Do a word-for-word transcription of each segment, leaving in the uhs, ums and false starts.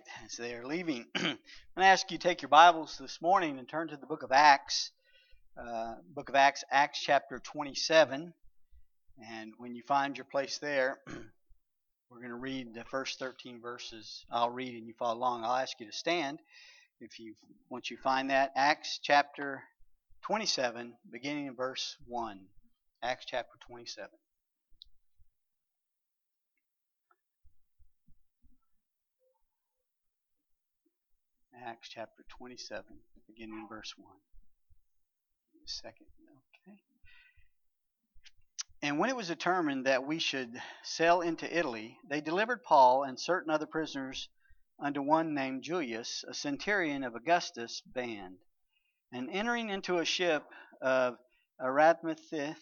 as they are leaving, I'm going to ask you to take your Bibles this morning and turn to the book of Acts. Uh, book of Acts, Acts chapter twenty-seven. And when you find your place there, we're going to read the first thirteen verses. I'll read and you follow along. I'll ask you to stand if you once you find that. Acts chapter twenty-seven, beginning in verse one. Acts chapter twenty-seven. Acts chapter twenty-seven, beginning in verse one. A second, okay. And when it was determined that we should sail into Italy, they delivered Paul and certain other prisoners unto one named Julius, a centurion of Augustus' band. And entering into a ship of Aramythus,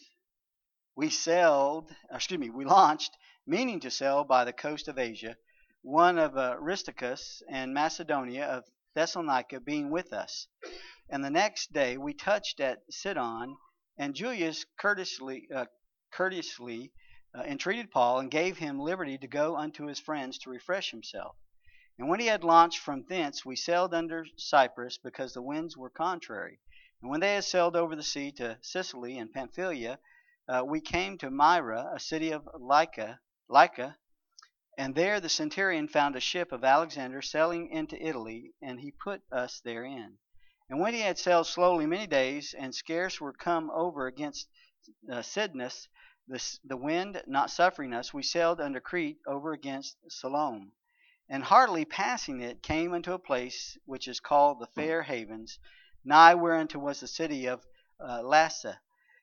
we sailed, excuse me, we launched, meaning to sail by the coast of Asia, one of Aristarchus and Macedonia of Thessalonica being with us. And the next day we touched at Sidon, and Julius courteously, uh, courteously uh, entreated Paul and gave him liberty to go unto his friends to refresh himself. And when he had launched from thence, we sailed under Cyprus, because the winds were contrary. And when they had sailed over the sea to Sicily and Pamphylia, uh, we came to Myra, a city of Lycia, Lycia, and there the centurion found a ship of Alexander sailing into Italy, and he put us therein. And when he had sailed slowly many days, and scarce were come over against uh, Cydnus, the, the wind not suffering us, we sailed under Crete over against Salome. And hardly passing it, came unto a place which is called the Fair Havens, nigh whereunto was the city of uh, Lasea.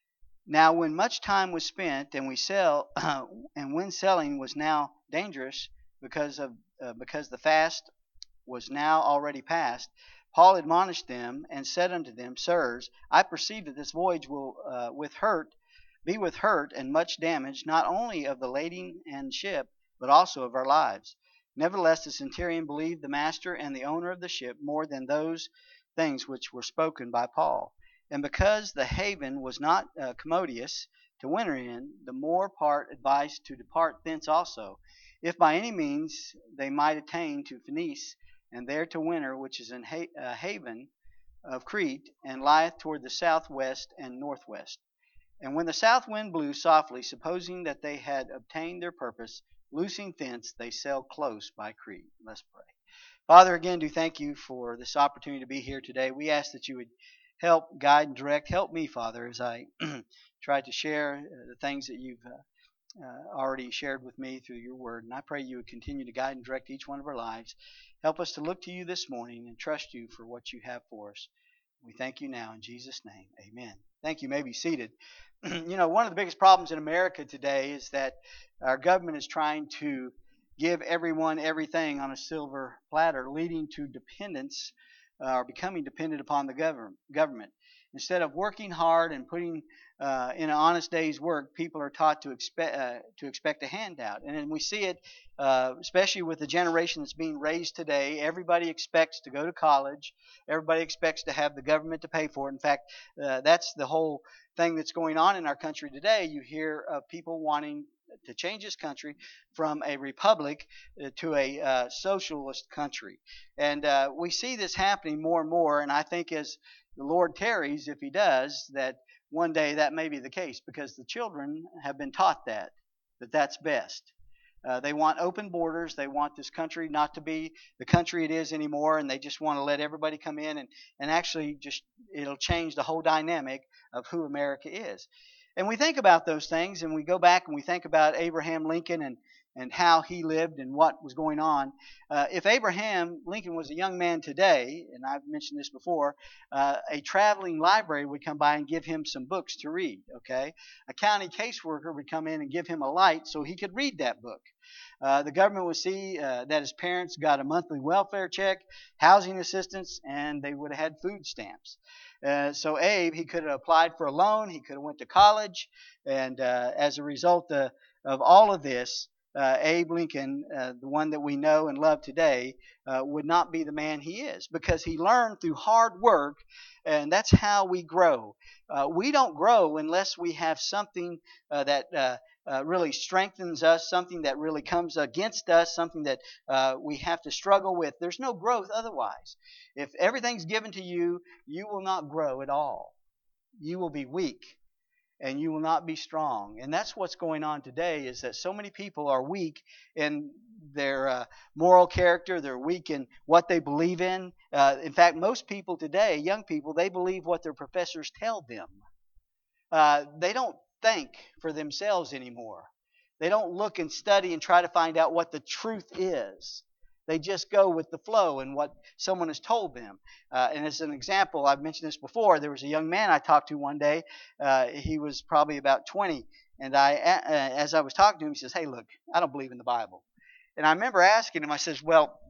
Now when much time was spent, and we sailed, uh, and when sailing was now dangerous, because of uh, because the fast was now already past, Paul admonished them and said unto them, Sirs, I perceive that this voyage will uh, with hurt be with hurt and much damage, not only of the lading and ship, but also of our lives. Nevertheless, the centurion believed the master and the owner of the ship more than those things which were spoken by Paul. And because the haven was not uh, commodious to winter in, the more part advised to depart thence also, if by any means they might attain to Phoenice, and there to winter, which is an ha- uh, haven of Crete, and lieth toward the southwest and northwest. And when the south wind blew softly, supposing that they had obtained their purpose, loosing thence, they sailed close by Crete. Let's pray. Father, again, do thank you for this opportunity to be here today. We ask that you would help, guide, and direct. Help me, Father, as I try to share the things that you've uh, uh, already shared with me through your word. And I pray you would continue to guide and direct each one of our lives. Help us to look to you this morning and trust you for what you have for us. We thank you now in Jesus' name. Amen. Thank you. You may be seated. You know, one of the biggest problems in America today is that our government is trying to give everyone everything on a silver platter, leading to dependence uh, or becoming dependent upon the government. government. Instead of working hard and putting uh, in an honest day's work, people are taught to expect uh, to expect a handout. And then we see it, uh, especially with the generation that's being raised today. Everybody expects to go to college. Everybody expects to have the government to pay for it. In fact, uh, that's the whole thing that's going on in our country today. You hear of people wanting to change this country from a republic to a uh, socialist country. And uh, we see this happening more and more, and I think as the Lord tarries, if he does, that one day that may be the case, because the children have been taught that, that that's best. Uh, they want open borders. They want this country not to be the country it is anymore, and they just want to let everybody come in, and, and actually just it'll change the whole dynamic of who America is. And we think about those things, and we go back and we think about Abraham Lincoln and, and how he lived and what was going on. Uh, if Abraham Lincoln was a young man today, and I've mentioned this before, uh, a traveling library would come by and give him some books to read, okay? A county caseworker would come in and give him a light so he could read that book. Uh, the government would see uh, that his parents got a monthly welfare check, housing assistance, and they would have had food stamps. Uh, so Abe, he could have applied for a loan, he could have went to college, and uh, as a result uh, of all of this, uh, Abe Lincoln, uh, the one that we know and love today, uh, would not be the man he is, because he learned through hard work, and that's how we grow. Uh, we don't grow unless we have something uh, that uh, uh, really strengthens us, something that really comes against us, something that uh, we have to struggle with. There's no growth otherwise. If everything's given to you, you will not grow at all. You will be weak and you will not be strong. And that's what's going on today, is that so many people are weak in their uh, moral character. They're weak in what they believe in. Uh, in fact, most people today, young people, they believe what their professors tell them. Uh, they don't think for themselves anymore. They don't look and study and try to find out what the truth is. They just go with the flow and what someone has told them. Uh, and as an example, I've mentioned this before. There was a young man I talked to one day. Uh, he was probably about twenty. And I, uh, as I was talking to him, he says, "Hey, look, I don't believe in the Bible." And I remember asking him, I says, "Well,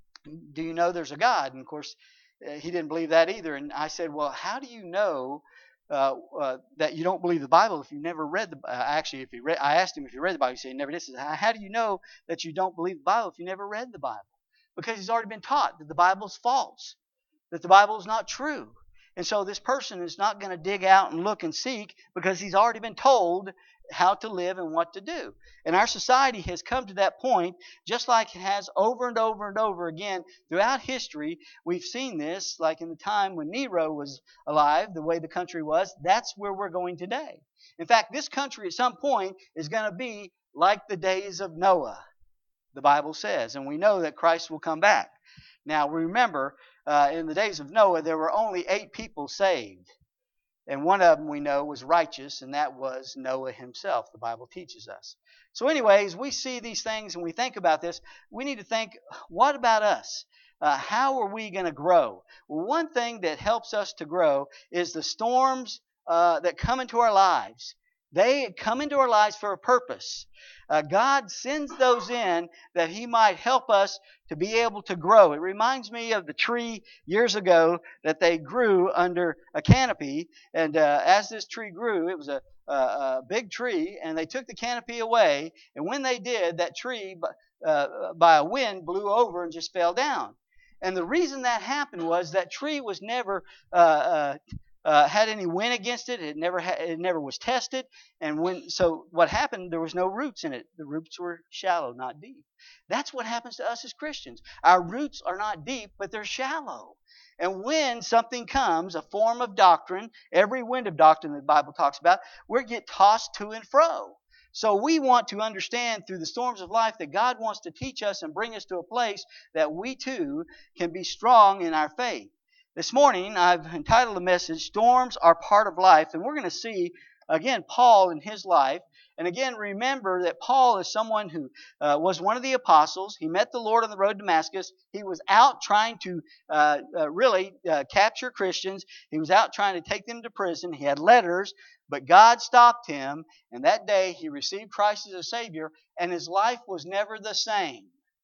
do you know there's a God?" And of course, uh, he didn't believe that either. And I said, "Well, how do you know uh, uh, that you don't believe the Bible if you never read the uh, actually, if he read, I asked him if he read the Bible. He said he never did. He says, how do you know that you don't believe the Bible if you never read the Bible? Because he's already been taught that the Bible's false, that the Bible is not true. And so this person is not going to dig out and look and seek because he's already been told how to live and what to do. And our society has come to that point, just like it has over and over and over again throughout history. We've seen this, like in the time when Nero was alive, the way the country was. That's where we're going today. In fact, this country at some point is going to be like the days of Noah, the Bible says. And we know that Christ will come back. Now, remember, uh, in the days of Noah, there were only eight people saved. And one of them we know was righteous, and that was Noah himself, the Bible teaches us. So anyways, we see these things and we think about this. We need to think, what about us? Uh, how are we going to grow? Well, one thing that helps us to grow is the storms uh, that come into our lives. They come into our lives for a purpose. Uh, God sends those in that He might help us to be able to grow. It reminds me of the tree years ago that they grew under a canopy. And uh, as this tree grew, it was a, a, a big tree, and they took the canopy away. And when they did, that tree, uh, by a wind, blew over and just fell down. And the reason that happened was that tree was never uh, uh, Uh, had any wind against it. It never ha- it never was tested. And when so what happened, there was no roots in it. The roots were shallow, not deep. That's what happens to us as Christians. Our roots are not deep, but they're shallow. And when something comes, a form of doctrine, every wind of doctrine that the Bible talks about, we get tossed to and fro. So we want to understand through the storms of life that God wants to teach us and bring us to a place that we too can be strong in our faith. This morning, I've entitled the message, Storms Are Part of Life. And we're going to see, again, Paul in his life. And again, remember that Paul is someone who uh, was one of the apostles. He met the Lord on the road to Damascus. He was out trying to uh, uh, really uh, capture Christians. He was out trying to take them to prison. He had letters, but God stopped him. And that day, he received Christ as a Savior, and his life was never the same.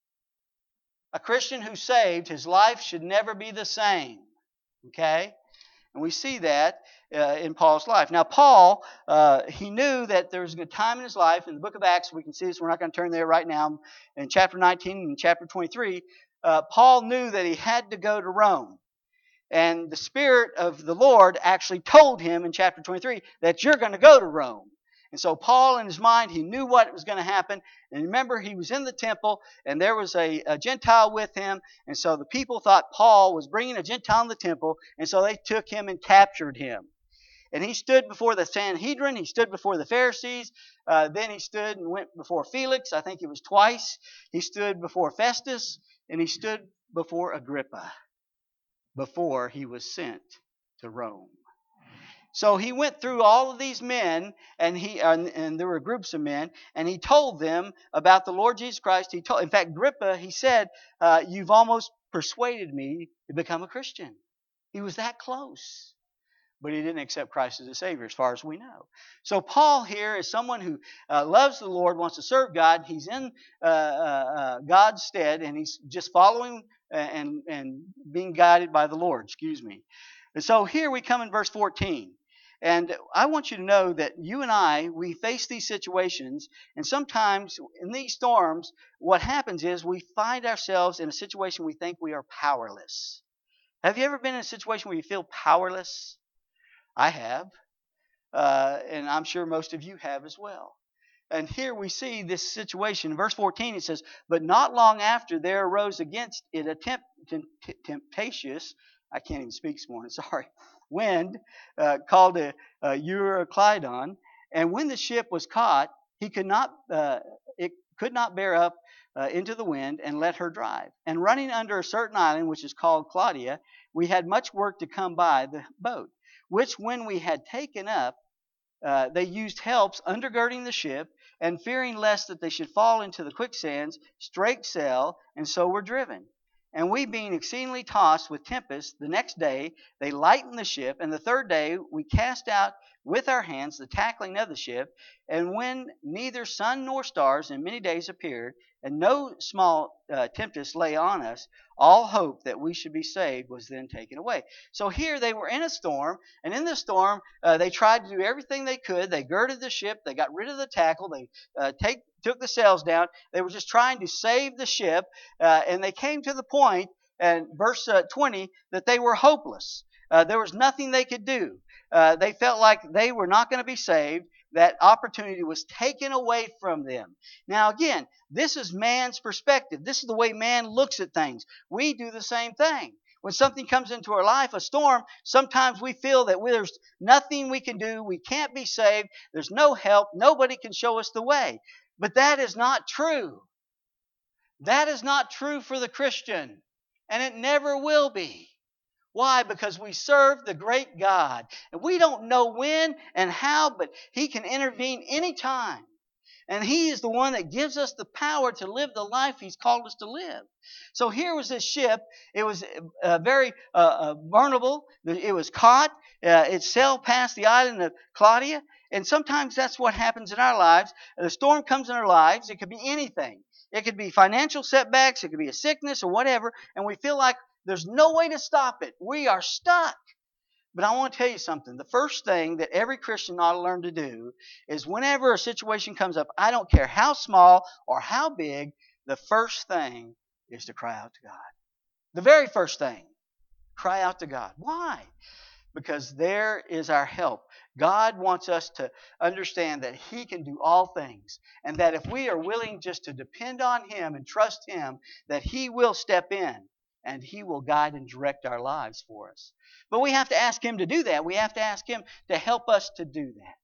A Christian who's saved, his life should never be the same. Okay? And we see that uh, in Paul's life. Now, Paul, uh, he knew that there was a time in his life. In the book of Acts, we can see this. We're not going to turn there right now. In chapter nineteen and chapter twenty-three, uh, Paul knew that he had to go to Rome. And the Spirit of the Lord actually told him in chapter twenty-three that you're going to go to Rome. And so Paul, in his mind, he knew what was going to happen. And remember, he was in the temple, and there was a, a Gentile with him. And so the people thought Paul was bringing a Gentile in the temple, and so they took him and captured him. And he stood before the Sanhedrin. He stood before the Pharisees. Uh, then he stood and went before Felix. I think it was twice. He stood before Festus, and he stood before Agrippa before he was sent to Rome. So he went through all of these men, and he and, and there were groups of men, and he told them about the Lord Jesus Christ. He told, in fact, Agrippa, he said, uh, "You've almost persuaded me to become a Christian." He was that close, but he didn't accept Christ as a Savior, as far as we know. So Paul here is someone who uh, loves the Lord, wants to serve God. He's in uh, uh, God's stead, and he's just following and and being guided by the Lord. Excuse me. And so here we come in verse fourteen. And I want you to know that you and I, we face these situations, and sometimes in these storms, what happens is we find ourselves in a situation we think we are powerless. Have you ever been in a situation where you feel powerless? I have, uh, and I'm sure most of you have as well. And here we see this situation. In verse fourteen it says, "But not long after there arose against it a temp- temp- temptatious," I can't even speak this morning, sorry, "wind uh, called a, a Euroclydon. And when the ship was caught, he could not, uh, it could not bear up uh, into the wind and let her drive. And running under a certain island, which is called Claudia, we had much work to come by the boat, which when we had taken up, uh, they used helps undergirding the ship, and fearing lest that they should fall into the quicksands, strake sail, and so were driven. And we being exceedingly tossed with tempest, the next day they lightened the ship, and the third day we cast out with our hands the tackling of the ship. And when neither sun nor stars in many days appeared, and no small uh, tempest lay on us, all hope that we should be saved was then taken away." So here they were in a storm, and in the storm uh, they tried to do everything they could. They girded the ship, they got rid of the tackle, they uh, take, took the sails down. They were just trying to save the ship, uh, and they came to the point, and verse uh, twenty, that they were hopeless. Uh, there was nothing they could do. Uh, they felt like they were not going to be saved. That opportunity was taken away from them. Now again, this is man's perspective. This is the way man looks at things. We do the same thing. When something comes into our life, a storm, sometimes we feel that there's nothing we can do. We can't be saved. There's no help. Nobody can show us the way. But that is not true. That is not true for the Christian. And it never will be. Why? Because we serve the great God. And we don't know when and how, but He can intervene anytime. And He is the one that gives us the power to live the life He's called us to live. So here was this ship. It was uh, very uh, uh, vulnerable. It was caught. Uh, it sailed past the island of Claudia. And sometimes that's what happens in our lives. The storm comes in our lives. It could be anything. It could be financial setbacks. It could be a sickness or whatever. And we feel like there's no way to stop it. We are stuck. But I want to tell you something. The first thing that every Christian ought to learn to do is whenever a situation comes up, I don't care how small or how big, the first thing is to cry out to God. The very first thing. Cry out to God. Why? Because there is our help. God wants us to understand that He can do all things. And that if we are willing just to depend on Him and trust Him, that He will step in. And He will guide and direct our lives for us. But we have to ask Him to do that. We have to ask Him to help us to do that.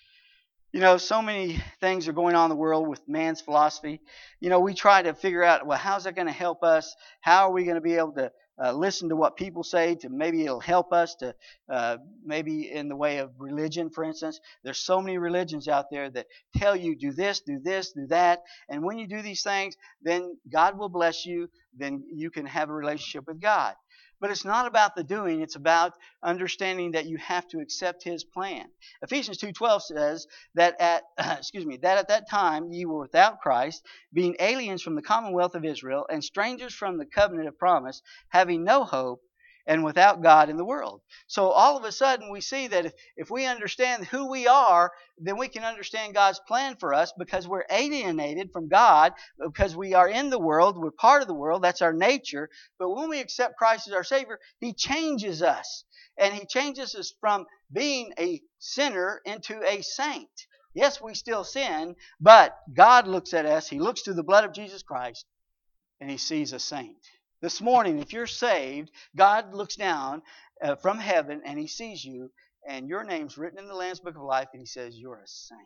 You know, so many things are going on in the world with man's philosophy. You know, we try to figure out, well, how's that going to help us? How are we going to be able to uh, listen to what people say? To maybe it'll help us to uh, maybe in the way of religion, for instance. There's so many religions out there that tell you do this, do this, do that. And when you do these things, then God will bless you. Then you can have a relationship with God. But it's not about the doing. It's about understanding that you have to accept His plan. Ephesians two twelve says that at excuse me that at that time ye were without Christ, being aliens from the commonwealth of Israel and strangers from the covenant of promise, having no hope and without God in the world. So all of a sudden we see that if, if we understand who we are, then we can understand God's plan for us because we're alienated from God, because we are in the world, we're part of the world, that's our nature. But when we accept Christ as our Savior, He changes us. And He changes us from being a sinner into a saint. Yes, we still sin, but God looks at us, He looks through the blood of Jesus Christ, and He sees a saint. This morning, if you're saved, God looks down uh, from heaven and He sees you, and your name's written in the Lamb's Book of Life, and He says, you're a saint.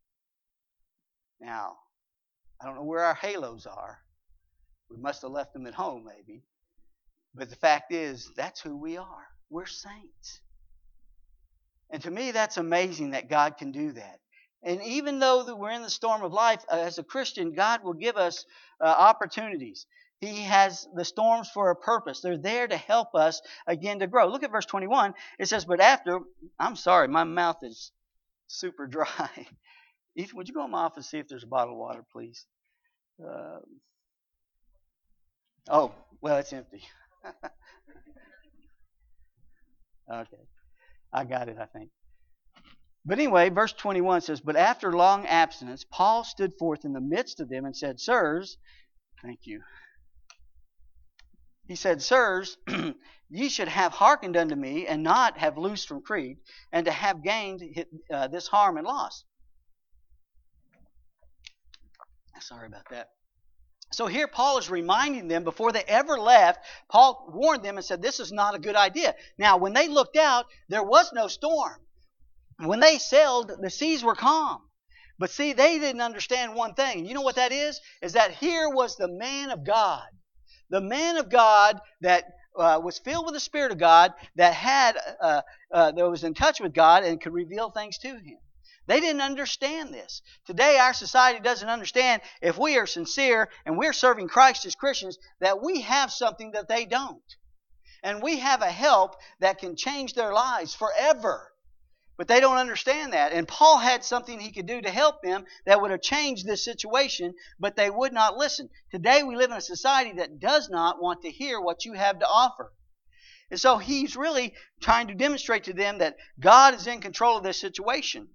Now, I don't know where our halos are. We must have left them at home, maybe. But the fact is, that's who we are. We're saints. And to me, that's amazing that God can do that. And even though that we're in the storm of life, uh, as a Christian, God will give us uh, opportunities. He has the storms for a purpose. They're there to help us, again, to grow. Look at verse twenty-one. It says, but after, I'm sorry, my mouth is super dry. Ethan, would you go in my office and see if there's a bottle of water, please? Uh, oh, well, it's empty. Okay. I got it, I think. But anyway, verse twenty-one says, but after long abstinence, Paul stood forth in the midst of them and said, sirs, thank you. He said, sirs, ye should have hearkened unto me, and not have loosed from Crete, and to have gained uh, this harm and loss. Sorry about that. So here Paul is reminding them before they ever left, Paul warned them and said, this is not a good idea. Now, when they looked out, there was no storm. When they sailed, the seas were calm. But see, they didn't understand one thing. And you know what that is? Is that here was the man of God. The man of God that uh, was filled with the Spirit of God, that had uh, uh, that was in touch with God and could reveal things to him. They didn't understand this. Today, our society doesn't understand, if we are sincere and we're serving Christ as Christians, that we have something that they don't. And we have a help that can change their lives forever. But they don't understand that. And Paul had something he could do to help them that would have changed this situation, but they would not listen. Today, we live in a society that does not want to hear what you have to offer. And so he's really trying to demonstrate to them that God is in control of this situation.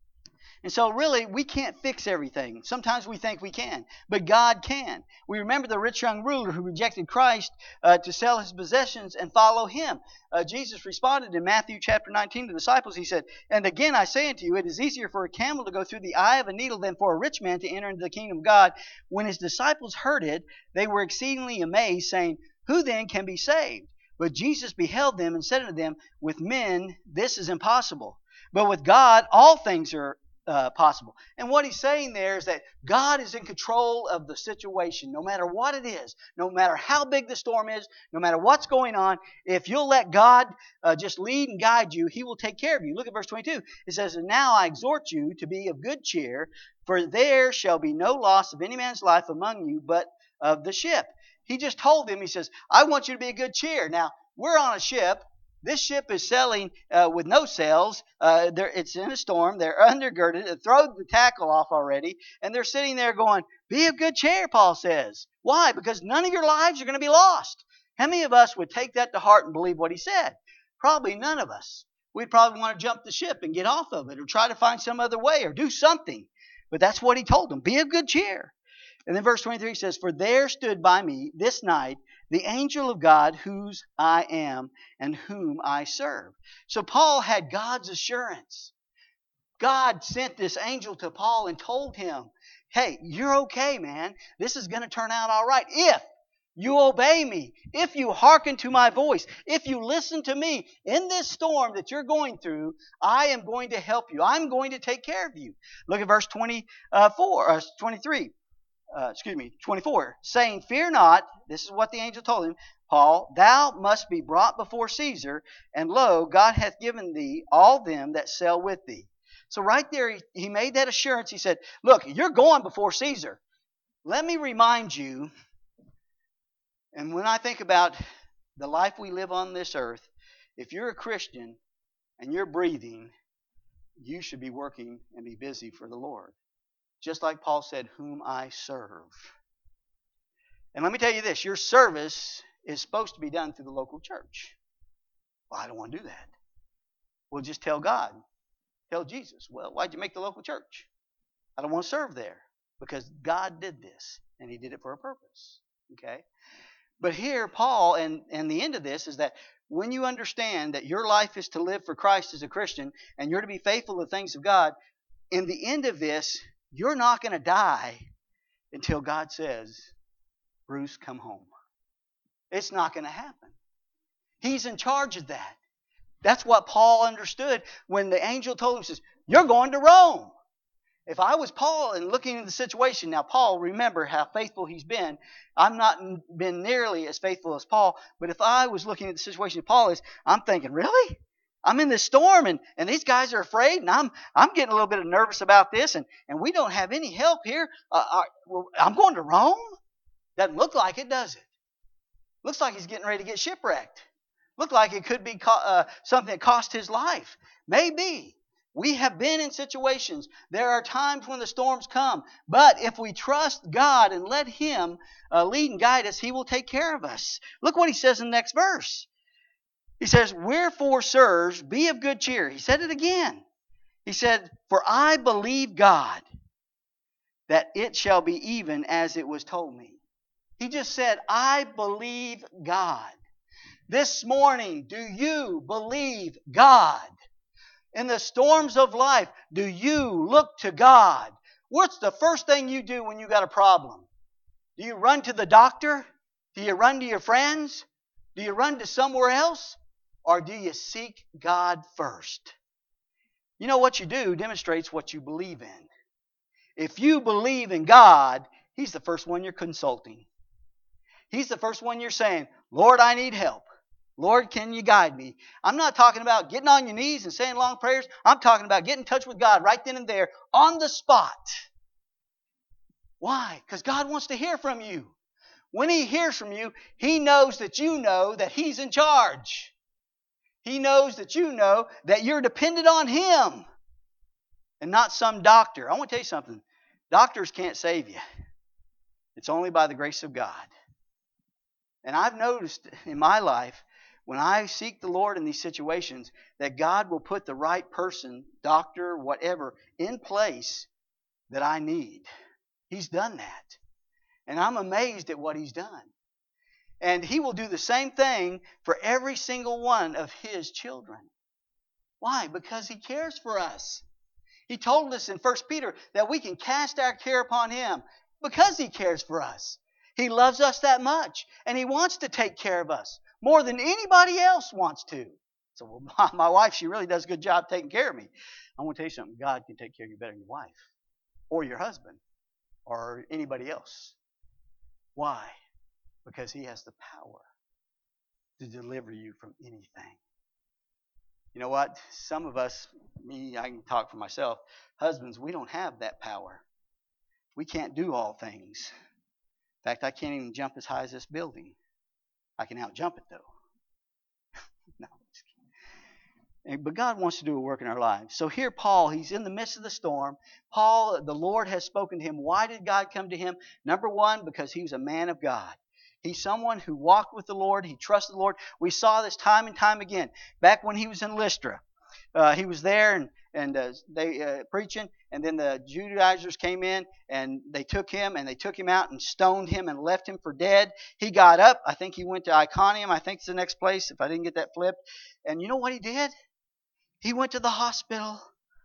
And so really, we can't fix everything. Sometimes we think we can, but God can. We remember the rich young ruler who rejected Christ uh, to sell his possessions and follow him. Uh, Jesus responded in Matthew chapter nineteen to the disciples. He said, "And again I say unto you, it is easier for a camel to go through the eye of a needle than for a rich man to enter into the kingdom of God." When his disciples heard it, they were exceedingly amazed, saying, "Who then can be saved?" But Jesus beheld them and said unto them, "With men this is impossible, but with God all things are Uh, possible." And what he's saying there is that God is in control of the situation, no matter what it is, no matter how big the storm is, no matter what's going on. If you'll let God uh, just lead and guide you, he will take care of you. Look at verse twenty-two. It says, "And now I exhort you to be of good cheer, for there shall be no loss of any man's life among you, but of the ship." He just told them, he says, I want you to be of good cheer. Now, we're on a ship. This ship is sailing uh, with no sails. Uh, it's in a storm. They're undergirded. They throw the tackle off already. And they're sitting there going, be of good cheer, Paul says. Why? Because none of your lives are going to be lost. How many of us would take that to heart and believe what he said? Probably none of us. We'd probably want to jump the ship and get off of it or try to find some other way or do something. But that's what he told them. Be of good cheer. And then verse twenty-three says, "For there stood by me this night the angel of God, whose I am and whom I serve." So Paul had God's assurance. God sent this angel to Paul and told him, hey, you're okay, man. This is going to turn out all right if you obey me, if you hearken to my voice, if you listen to me. In this storm that you're going through, I am going to help you. I'm going to take care of you. Look at verse twenty-four, uh, twenty-three. Uh, excuse me, twenty-four, saying, "Fear not," this is what the angel told him, "Paul, thou must be brought before Caesar, and lo, God hath given thee all them that sail with thee." So right there, he, he made that assurance. He said, look, you're going before Caesar. Let me remind you, and when I think about the life we live on this earth, if you're a Christian and you're breathing, you should be working and be busy for the Lord. Just like Paul said, whom I serve. And let me tell you this, your service is supposed to be done through the local church. Well, I don't want to do that. Well, just tell God. Tell Jesus. Well, why'd you make the local church? I don't want to serve there. Because God did this. And he did it for a purpose. Okay? But here, Paul, and, and the end of this is that when you understand that your life is to live for Christ as a Christian, and you're to be faithful to the things of God, in the end of this, you're not going to die until God says, Bruce, come home. It's not going to happen. He's in charge of that. That's what Paul understood when the angel told him, says, you're going to Rome. If I was Paul and looking at the situation, now Paul, remember how faithful he's been. I've not been nearly as faithful as Paul, but if I was looking at the situation Paul is, I'm thinking, really? I'm in this storm, and, and these guys are afraid, and I'm I'm getting a little bit nervous about this, and, and we don't have any help here. Uh, uh, well, I'm going to Rome? Doesn't look like it, does it? Looks like he's getting ready to get shipwrecked. Looked like it could be co- uh, something that cost his life. Maybe. We have been in situations. There are times when the storms come. But if we trust God and let him uh, lead and guide us, he will take care of us. Look what he says in the next verse. He says, "Wherefore, sirs, be of good cheer." He said it again. He said, "For I believe God, that it shall be even as it was told me." He just said, I believe God. This morning, do you believe God? In the storms of life, do you look to God? What's the first thing you do when you got a problem? Do you run to the doctor? Do you run to your friends? Do you run to somewhere else? Or do you seek God first? You know what you do demonstrates what you believe in. If you believe in God, He's the first one you're consulting. He's the first one you're saying, Lord, I need help. Lord, can you guide me? I'm not talking about getting on your knees and saying long prayers. I'm talking about getting in touch with God right then and there on the spot. Why? Because God wants to hear from you. When He hears from you, He knows that you know that He's in charge. He knows that you know that you're dependent on Him and not some doctor. I want to tell you something. Doctors can't save you. It's only by the grace of God. And I've noticed in my life, when I seek the Lord in these situations, that God will put the right person, doctor, whatever, in place that I need. He's done that. And I'm amazed at what He's done. And He will do the same thing for every single one of His children. Why? Because He cares for us. He told us in First Peter that we can cast our care upon Him because He cares for us. He loves us that much, and He wants to take care of us more than anybody else wants to. So well, my, my wife, she really does a good job taking care of me. I want to tell you something. God can take care of you better than your wife or your husband or anybody else. Why? Because He has the power to deliver you from anything. You know what? Some of us, me, I can talk for myself, husbands, we don't have that power. We can't do all things. In fact, I can't even jump as high as this building. I can out-jump it, though. No, I'm just kidding. But God wants to do a work in our lives. So here Paul, he's in the midst of the storm. Paul, the Lord has spoken to him. Why did God come to him? Number one, because he was a man of God. He's someone who walked with the Lord. He trusted the Lord. We saw this time and time again. Back when he was in Lystra, uh, he was there and, and uh, they uh, preaching, and then the Judaizers came in and they took him and they took him out and stoned him and left him for dead. He got up. I think he went to Iconium. I think it's the next place if I didn't get that flipped. And you know what he did? He went to the hospital.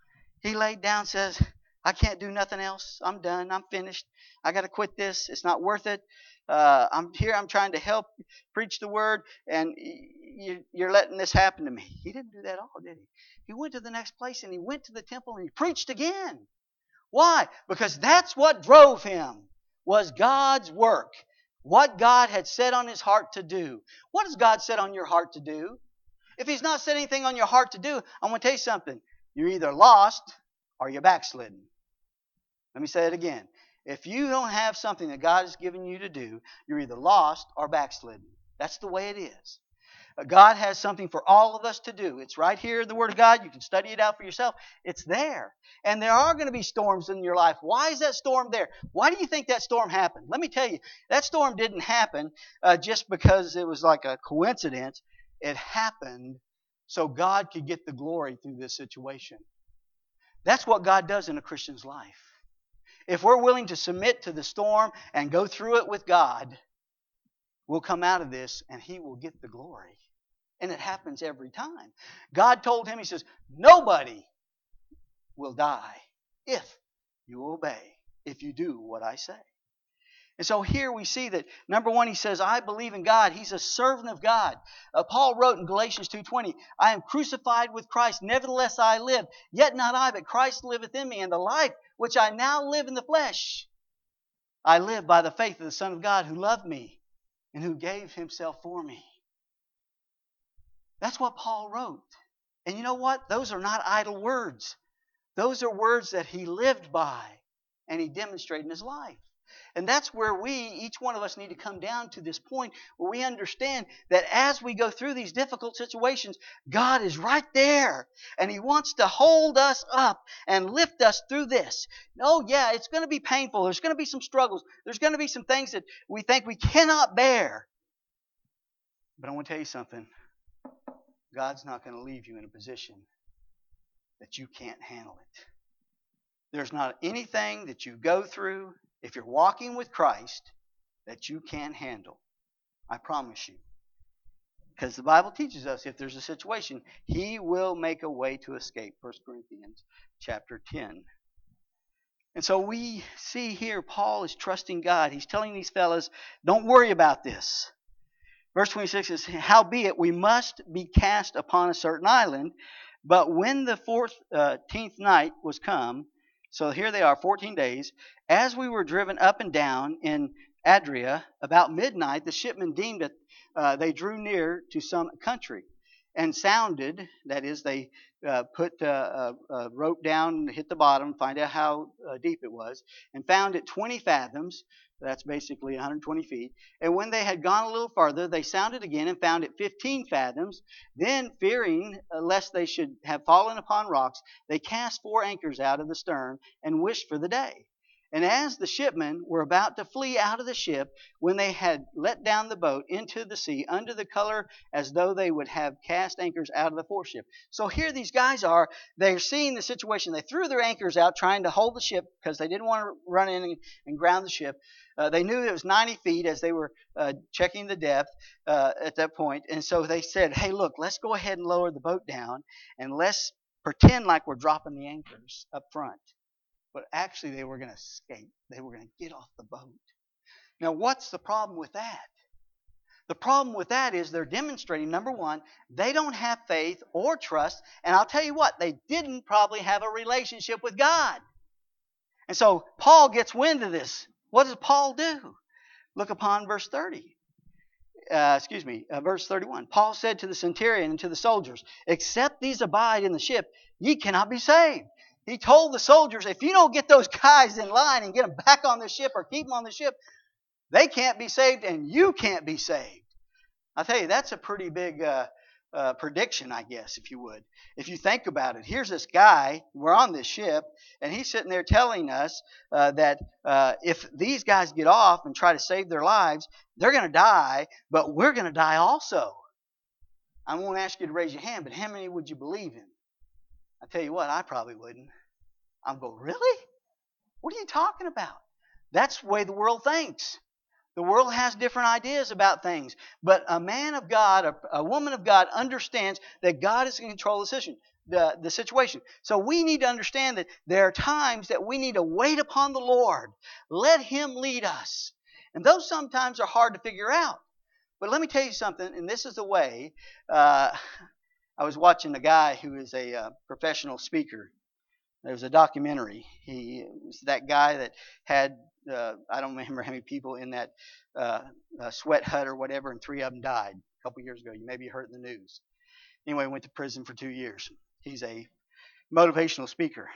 He laid down, says, I can't do nothing else. I'm done. I'm finished. I got to quit this. It's not worth it. Uh, I'm here. I'm trying to help preach the word, and you, you're letting this happen to me. He didn't do that at all, did he? He went to the next place, and he went to the temple, and he preached again. Why? Because that's what drove him, was God's work. What God had set on his heart to do. What has God set on your heart to do? If He's not set anything on your heart to do, I'm going to tell you something. You're either lost or you're backslidden. Let me say it again. If you don't have something that God has given you to do, you're either lost or backslidden. That's the way it is. God has something for all of us to do. It's right here in the Word of God. You can study it out for yourself. It's there. And there are going to be storms in your life. Why is that storm there? Why do you think that storm happened? Let me tell you, that storm didn't happen uh, just because it was like a coincidence. It happened so God could get the glory through this situation. That's what God does in a Christian's life. If we're willing to submit to the storm and go through it with God, we'll come out of this and He will get the glory. And it happens every time. God told him, He says, nobody will die if you obey, if you do what I say. And so here we see that, number one, he says, I believe in God. He's a servant of God. Uh, Paul wrote in Galatians two twenty, I am crucified with Christ, nevertheless I live. Yet not I, but Christ liveth in me, and the life which I now live in the flesh, I live by the faith of the Son of God who loved me and who gave Himself for me. That's what Paul wrote. And you know what? Those are not idle words. Those are words that he lived by and he demonstrated in his life. And that's where we, each one of us, need to come down to this point where we understand that as we go through these difficult situations, God is right there. And He wants to hold us up and lift us through this. Oh, yeah, it's going to be painful. There's going to be some struggles. There's going to be some things that we think we cannot bear. But I want to tell you something. God's not going to leave you in a position that you can't handle it. There's not anything that you go through, if you're walking with Christ, that you can't handle. I promise you. Because the Bible teaches us if there's a situation, He will make a way to escape. First Corinthians chapter ten. And so we see here Paul is trusting God. He's telling these fellas, don't worry about this. Verse twenty-six is, howbeit we must be cast upon a certain island. But when the fourteenth night was come, so here they are, fourteen days, as we were driven up and down in Adria, about midnight, the shipmen deemed that uh, they drew near to some country, and sounded, that is, they uh, put uh, a, a rope down, hit the bottom, find out how uh, deep it was, and found it twenty fathoms. That's basically one hundred twenty feet. And when they had gone a little farther, they sounded again and found it fifteen fathoms. Then, fearing uh, lest they should have fallen upon rocks, they cast four anchors out of the stern and wished for the day. And as the shipmen were about to flee out of the ship, when they had let down the boat into the sea under the color as though they would have cast anchors out of the foreship. So here these guys are, they're seeing the situation. They threw their anchors out trying to hold the ship because they didn't want to run in and, and ground the ship. Uh, they knew it was ninety feet as they were uh, checking the depth uh, at that point. And so they said, hey, look, let's go ahead and lower the boat down and let's pretend like we're dropping the anchors up front. But actually they were going to escape. They were going to get off the boat. Now, what's the problem with that? The problem with that is they're demonstrating, number one, they don't have faith or trust. And I'll tell you what, they didn't probably have a relationship with God. And so Paul gets wind of this. What does Paul do? Look upon verse thirty. Uh, excuse me, uh, verse thirty-one. Paul said to the centurion and to the soldiers, except these abide in the ship, ye cannot be saved. He told the soldiers, if you don't get those guys in line and get them back on the ship or keep them on the ship, they can't be saved and you can't be saved. I'll tell you, that's a pretty big uh, uh, prediction, I guess, if you would. If you think about it, here's this guy, we're on this ship, and he's sitting there telling us uh, that uh, if these guys get off and try to save their lives, they're going to die, but we're going to die also. I won't ask you to raise your hand, but how many would you believe in? I tell you what, I probably wouldn't. I'll go, really? What are you talking about? That's the way the world thinks. The world has different ideas about things. But a man of God, a, a woman of God understands that God is in control of the situation, the, the situation. So we need to understand that there are times that we need to wait upon the Lord. Let Him lead us. And those sometimes are hard to figure out. But let me tell you something, and this is the way. Uh, I was watching a guy who is a uh, professional speaker. There was a documentary. He was that guy that had, uh, I don't remember how many people in that uh, uh, sweat hut or whatever, and three of them died a couple years ago. You maybe heard in the news. Anyway, went to prison for two years. He's a motivational speaker.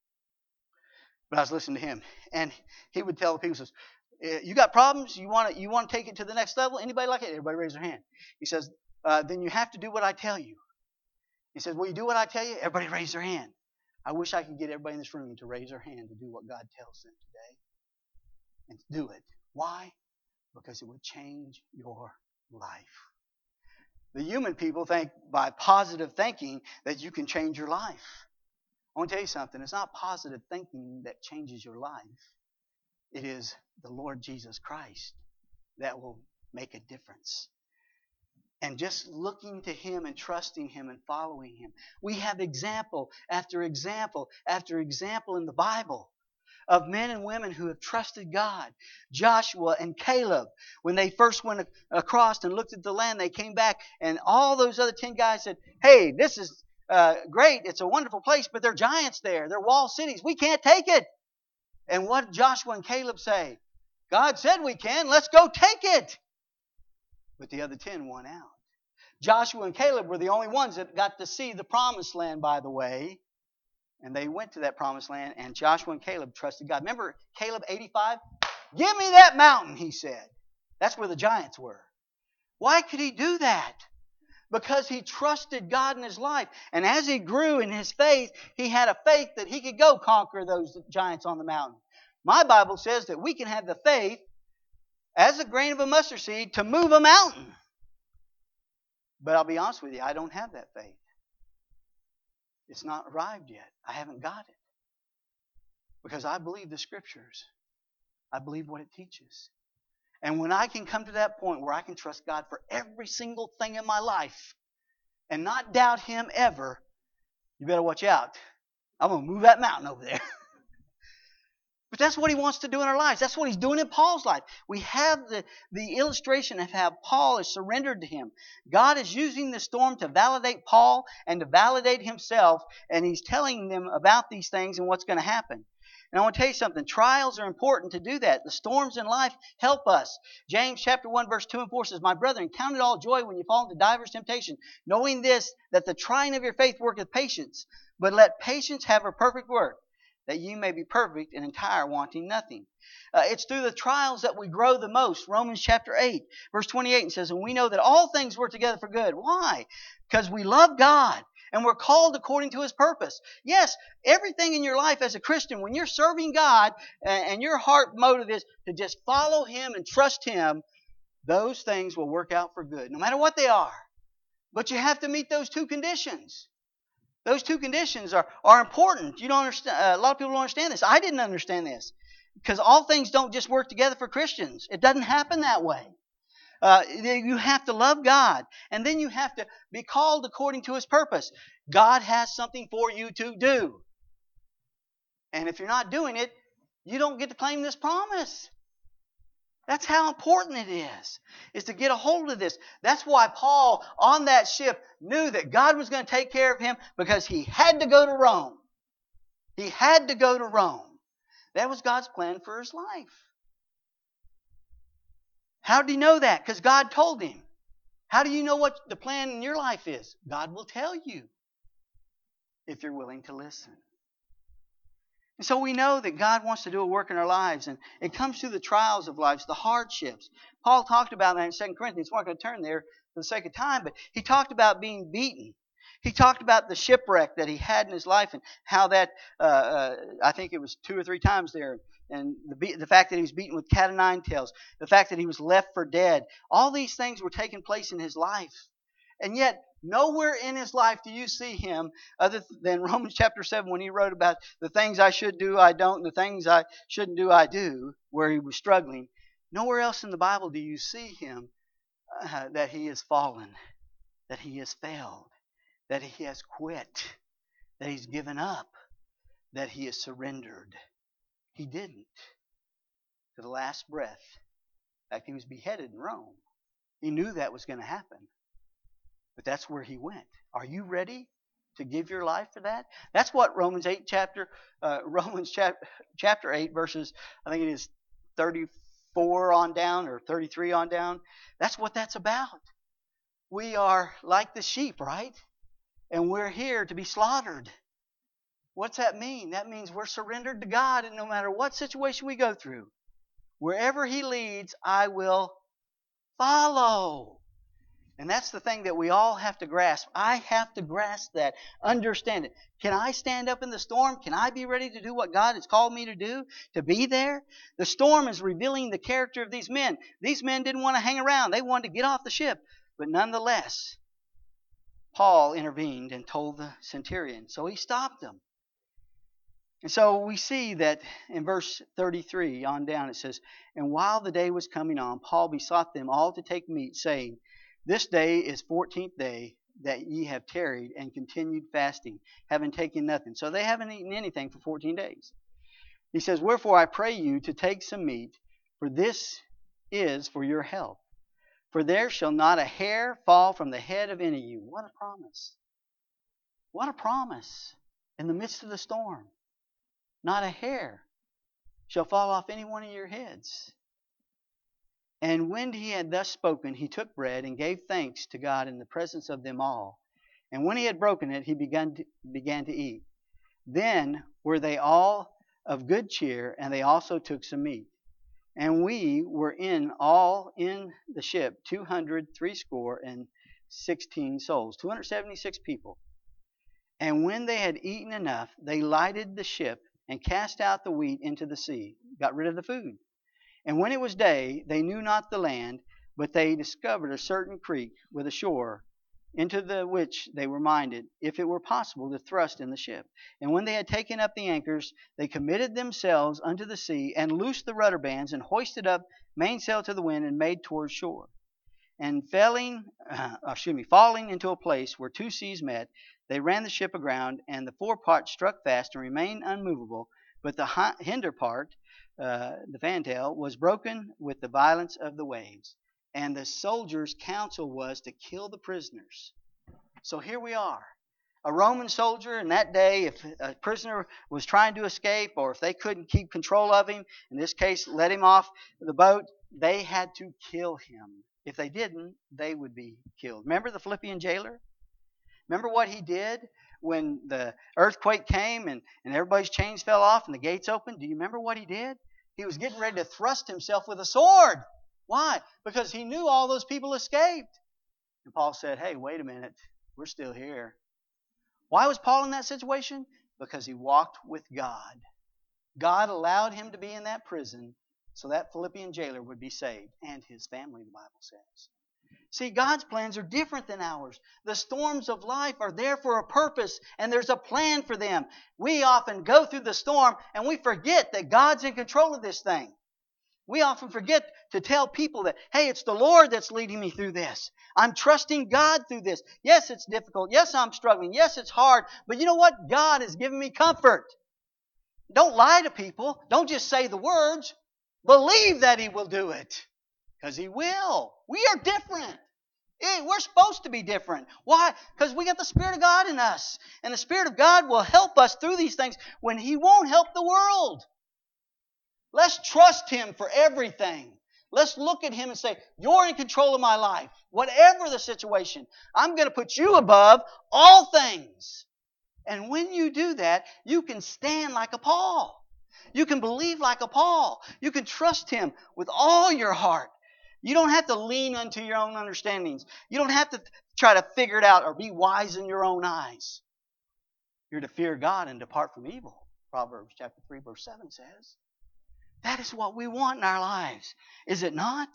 But I was listening to him, and he would tell people, says, you got problems? You want to you want to take it to the next level? Anybody like it? Everybody raise their hand. He says, uh, then you have to do what I tell you. He says, will you do what I tell you? Everybody raise their hand. I wish I could get everybody in this room to raise their hand to do what God tells them today. And do it. Why? Because it would change your life. The human people think by positive thinking that you can change your life. I want to tell you something. It's not positive thinking that changes your life. It is the Lord Jesus Christ that will make a difference. And just looking to Him and trusting Him and following Him. We have example after example after example in the Bible of men and women who have trusted God. Joshua and Caleb, when they first went across and looked at the land, they came back and all those other ten guys said, hey, this is uh, great. It's a wonderful place, but there are giants there. They're walled cities. We can't take it. And what did Joshua and Caleb say? God said we can. Let's go take it. But the other ten won out. Joshua and Caleb were the only ones that got to see the promised land, by the way. And they went to that promised land, and Joshua and Caleb trusted God. Remember Caleb eighty-five? Give me that mountain, he said. That's where the giants were. Why could he do that? Because he trusted God in his life. And as he grew in his faith, he had a faith that he could go conquer those giants on the mountain. My Bible says that we can have the faith as a grain of a mustard seed to move a mountain. But I'll be honest with you, I don't have that faith. It's not arrived yet. I haven't got it. Because I believe the Scriptures. I believe what it teaches. And when I can come to that point where I can trust God for every single thing in my life and not doubt Him ever, you better watch out. I'm going to move that mountain over there. But that's what he wants to do in our lives. That's what he's doing in Paul's life. We have the, the illustration of how Paul is surrendered to him. God is using the storm to validate Paul and to validate himself, and he's telling them about these things and what's going to happen. And I want to tell you something. Trials are important to do that. The storms in life help us. James chapter one, verse two and four says, My brethren, count it all joy when you fall into divers temptation, knowing this, that the trying of your faith worketh patience. But let patience have her perfect work, that you may be perfect and entire, wanting nothing. Uh, it's through the trials that we grow the most. Romans chapter eight, verse twenty-eight, and says, And we know that all things work together for good. Why? Because we love God. And we're called according to His purpose. Yes, everything in your life as a Christian, when you're serving God and your heart motive is to just follow Him and trust Him, those things will work out for good, no matter what they are. But you have to meet those two conditions. Those two conditions are, are important. You don't understand. Uh, a lot of people don't understand this. I didn't understand this. Because all things don't just work together for Christians. It doesn't happen that way. Uh, you have to love God. And then you have to be called according to His purpose. God has something for you to do. And if you're not doing it, you don't get to claim this promise. That's how important it is, is to get a hold of this. That's why Paul on that ship knew that God was going to take care of him, because he had to go to Rome. He had to go to Rome. That was God's plan for his life. How did he know that? Because God told him. How do you know what the plan in your life is? God will tell you if you're willing to listen. And so we know that God wants to do a work in our lives, and it comes through the trials of life, the hardships. Paul talked about that in Second Corinthians. We're not going to turn there for the sake of time, but he talked about being beaten. He talked about the shipwreck that he had in his life and how that, uh, uh, I think it was two or three times there, and the, the fact that he was beaten with cat o' nine tails, the fact that he was left for dead. All these things were taking place in his life. And yet, nowhere in his life do you see him, other than Romans chapter seven, when he wrote about the things I should do, I don't, and the things I shouldn't do, I do, where he was struggling. Nowhere else in the Bible do you see him uh, that he has fallen, that he has failed, that he has quit, that he's given up, that he has surrendered. He didn't. To the last breath. In fact, he was beheaded in Rome. He knew that was going to happen. But that's where he went. Are you ready to give your life for that? That's what Romans eight chapter, uh, Romans chap- chapter eight verses, I think it is thirty-four on down or thirty-three on down. That's what that's about. We are like the sheep, right? And we're here to be slaughtered. What's that mean? That means we're surrendered to God, and no matter what situation we go through, wherever He leads, I will follow. And that's the thing that we all have to grasp. I have to grasp that, understand it. Can I stand up in the storm? Can I be ready to do what God has called me to do? To be there? The storm is revealing the character of these men. These men didn't want to hang around. They wanted to get off the ship. But nonetheless, Paul intervened and told the centurion. So he stopped them. And so we see that in verse thirty-three on down it says, And while the day was coming on, Paul besought them all to take meat, saying, This day is fourteenth day that ye have tarried and continued fasting, having taken nothing. So they haven't eaten anything for fourteen days. He says, Wherefore I pray you to take some meat, for this is for your health. For there shall not a hair fall from the head of any of you. What a promise. What a promise in the midst of the storm. Not a hair shall fall off any one of your heads. And when he had thus spoken, he took bread and gave thanks to God in the presence of them all. And when he had broken it, he began to, began to eat. Then were they all of good cheer, and they also took some meat. And we were in all in the ship two hundred threescore and sixteen souls, two hundred seventy-six people. And when they had eaten enough, they lighted the ship and cast out the wheat into the sea, got rid of the food. And when it was day, they knew not the land, but they discovered a certain creek with a shore, into the which they were minded, if it were possible, to thrust in the ship. And when they had taken up the anchors, they committed themselves unto the sea, and loosed the rudder bands, and hoisted up mainsail to the wind, and made toward shore. And felling, uh, excuse me, falling into a place where two seas met, they ran the ship aground, and the forepart struck fast and remained unmovable, but the hi- hinder part, uh, the fantail, was broken with the violence of the waves. And the soldiers' counsel was to kill the prisoners. So here we are. A Roman soldier in that day, if a prisoner was trying to escape, or if they couldn't keep control of him, in this case, let him off the boat, they had to kill him. If they didn't, they would be killed. Remember the Philippian jailer? Remember what he did when the earthquake came and, and everybody's chains fell off and the gates opened? Do you remember what he did? He was getting ready to thrust himself with a sword. Why? Because he knew all those people escaped. And Paul said, hey, wait a minute. We're still here. Why was Paul in that situation? Because he walked with God. God allowed him to be in that prison so that Philippian jailer would be saved, and his family, the Bible says. See, God's plans are different than ours. The storms of life are there for a purpose, and there's a plan for them. We often go through the storm, and we forget that God's in control of this thing. We often forget to tell people that, hey, it's the Lord that's leading me through this. I'm trusting God through this. Yes, it's difficult. Yes, I'm struggling. Yes, it's hard. But you know what? God has given me comfort. Don't lie to people. Don't just say the words. Believe that He will do it. Because He will. We are different. We're supposed to be different. Why? Because we got the Spirit of God in us. And the Spirit of God will help us through these things when He won't help the world. Let's trust Him for everything. Let's look at Him and say, you're in control of my life. Whatever the situation, I'm going to put you above all things. And when you do that, you can stand like a Paul. You can believe like a Paul. You can trust Him with all your heart. You don't have to lean unto your own understandings. You don't have to try to figure it out or be wise in your own eyes. You're to fear God and depart from evil. Proverbs chapter three, verse seven says. That is what we want in our lives, is it not?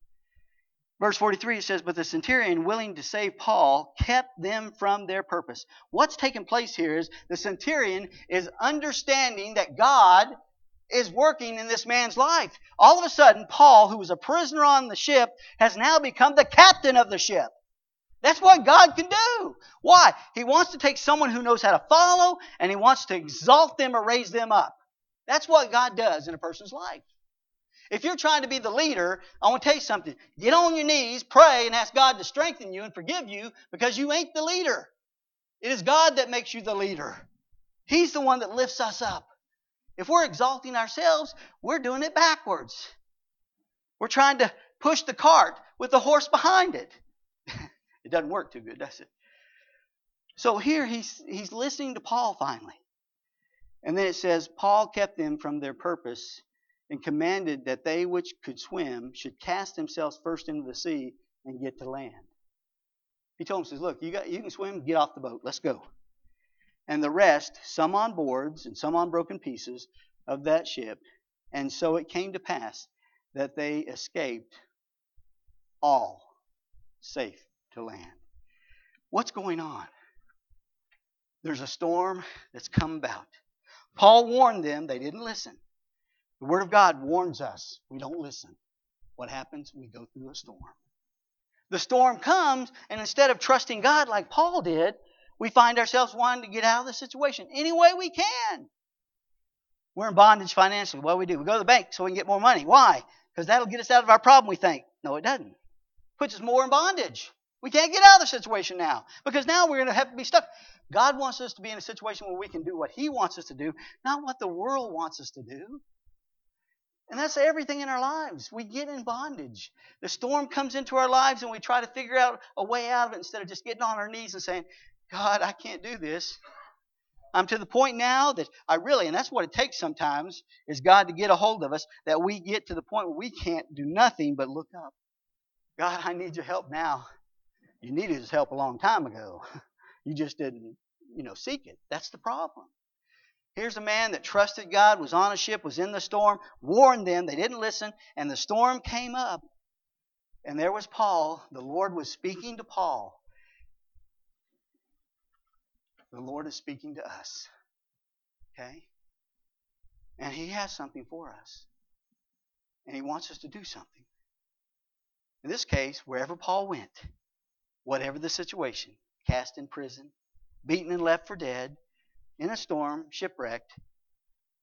Verse forty-three, it says, but the centurion, willing to save Paul, kept them from their purpose. What's taking place here is the centurion is understanding that God is working in this man's life. All of a sudden, Paul, who was a prisoner on the ship, has now become the captain of the ship. That's what God can do. Why? He wants to take someone who knows how to follow, and He wants to exalt them or raise them up. That's what God does in a person's life. If you're trying to be the leader, I want to tell you something. Get on your knees, pray, and ask God to strengthen you and forgive you because you ain't the leader. It is God that makes you the leader. He's the one that lifts us up. If we're exalting ourselves, we're doing it backwards. We're trying to push the cart with the horse behind it. It doesn't work too good, does it? So here he's, he's listening to Paul finally. And then it says, Paul kept them from their purpose and commanded that they which could swim should cast themselves first into the sea and get to land. He told them, says, look, you got, you can swim, get off the boat, let's go. And the rest, some on boards and some on broken pieces of that ship. And so it came to pass that they escaped all safe to land. What's going on? There's a storm that's come about. Paul warned them. They didn't listen. The Word of God warns us. We don't listen. What happens? We go through a storm. The storm comes, and instead of trusting God like Paul did, we find ourselves wanting to get out of the situation any way we can. We're in bondage financially. What do we do? We go to the bank so we can get more money. Why? Because that'll get us out of our problem, we think. No, it doesn't. It puts us more in bondage. We can't get out of the situation now because now we're going to have to be stuck. God wants us to be in a situation where we can do what He wants us to do, not what the world wants us to do. And that's everything in our lives. We get in bondage. The storm comes into our lives and we try to figure out a way out of it instead of just getting on our knees and saying, God, I can't do this. I'm to the point now that I really, and that's what it takes sometimes, is God to get a hold of us, that we get to the point where we can't do nothing but look up. God, I need your help now. You needed His help a long time ago. You just didn't, you know, seek it. That's the problem. Here's a man that trusted God, was on a ship, was in the storm, warned them. They didn't listen, and the storm came up. And there was Paul. The Lord was speaking to Paul. The Lord is speaking to us. Okay? And He has something for us. And He wants us to do something. In this case, wherever Paul went, whatever the situation, cast in prison, beaten and left for dead, in a storm, shipwrecked,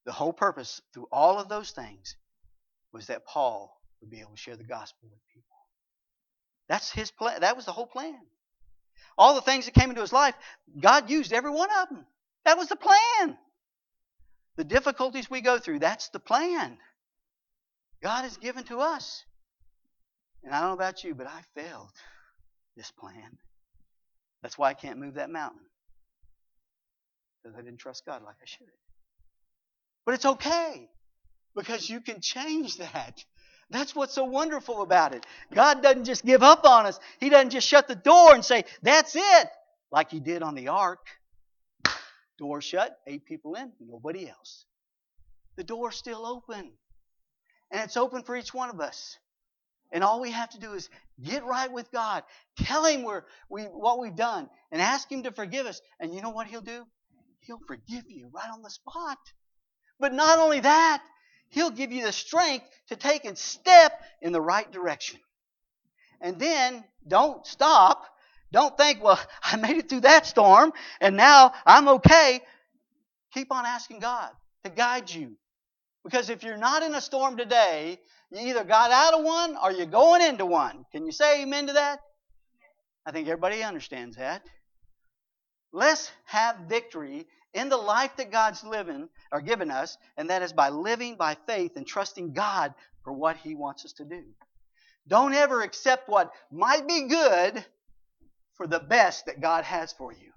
The whole purpose through all of those things was that Paul would be able to share the gospel with people. That's his plan. That was the whole plan. All the things that came into his life, God used every one of them. That was the plan. The difficulties we go through, that's the plan. God has given to us. And I don't know about you, but I failed this plan. That's why I can't move that mountain. Because I didn't trust God like I should. But it's okay. Because you can change that. That's what's so wonderful about it. God doesn't just give up on us. He doesn't just shut the door and say, that's it. Like He did on the ark. Door shut, eight people in, nobody else. The door's still open. And it's open for each one of us. And all we have to do is get right with God. Tell Him we're, we, what we've done. And ask Him to forgive us. And you know what He'll do? He'll forgive you right on the spot. But not only that, He'll give you the strength to take and step in the right direction. And then don't stop. Don't think, well, I made it through that storm and now I'm okay. Keep on asking God to guide you. Because if you're not in a storm today, you either got out of one or you're going into one. Can you say amen to that? I think everybody understands that. Let's have victory in the life that God's living or given us, and that is by living by faith and trusting God for what He wants us to do. Don't ever accept what might be good for the best that God has for you.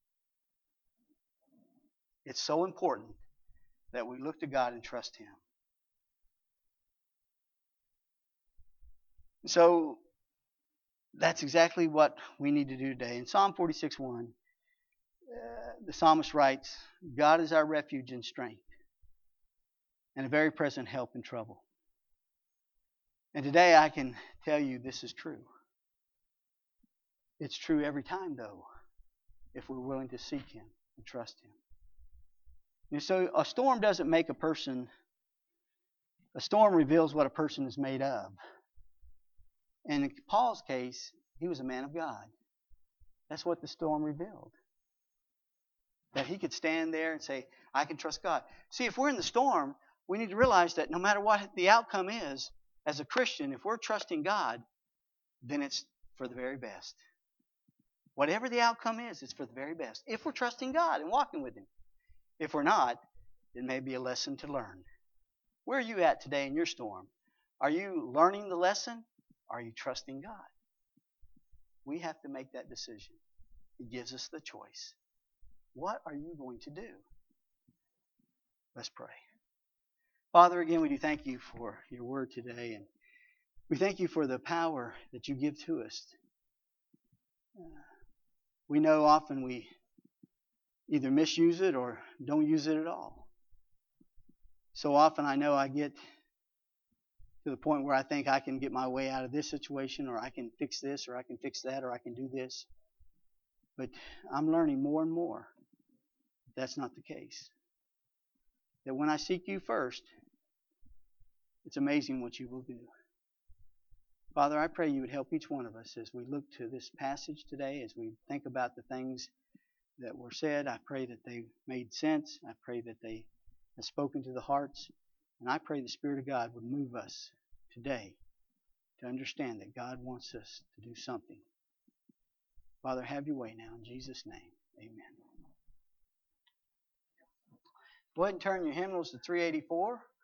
It's so important that we look to God and trust Him. So that's exactly what we need to do today. In Psalm forty-six one, uh, the psalmist writes, God is our refuge and strength, and a very present help in trouble. And today I can tell you this is true. It's true every time, though, if we're willing to seek Him and trust Him. And so a storm doesn't make a person, a storm reveals what a person is made of. And in Paul's case, he was a man of God. That's what the storm revealed. That he could stand there and say, I can trust God. See, if we're in the storm, we need to realize that no matter what the outcome is, as a Christian, if we're trusting God, then it's for the very best. Whatever the outcome is, it's for the very best. If we're trusting God and walking with Him. If we're not, it may be a lesson to learn. Where are you at today in your storm? Are you learning the lesson? Or are you trusting God? We have to make that decision. He gives us the choice. What are you going to do? Let's pray. Father, again, we do thank You for Your word today. And we thank You for the power that You give to us. Uh, we know often we either misuse it or don't use it at all. So often I know I get to the point where I think I can get my way out of this situation, or I can fix this, or I can fix that, or I can do this. But I'm learning more and more that that's not the case. That when I seek You first, it's amazing what You will do. Father, I pray You would help each one of us as we look to this passage today, as we think about the things that were said. I pray that they made sense. I pray that they have spoken to the hearts. And I pray the Spirit of God would move us today to understand that God wants us to do something. Father, have Your way now. In Jesus' name, amen. Go ahead and turn your hymnals to three eighty-four.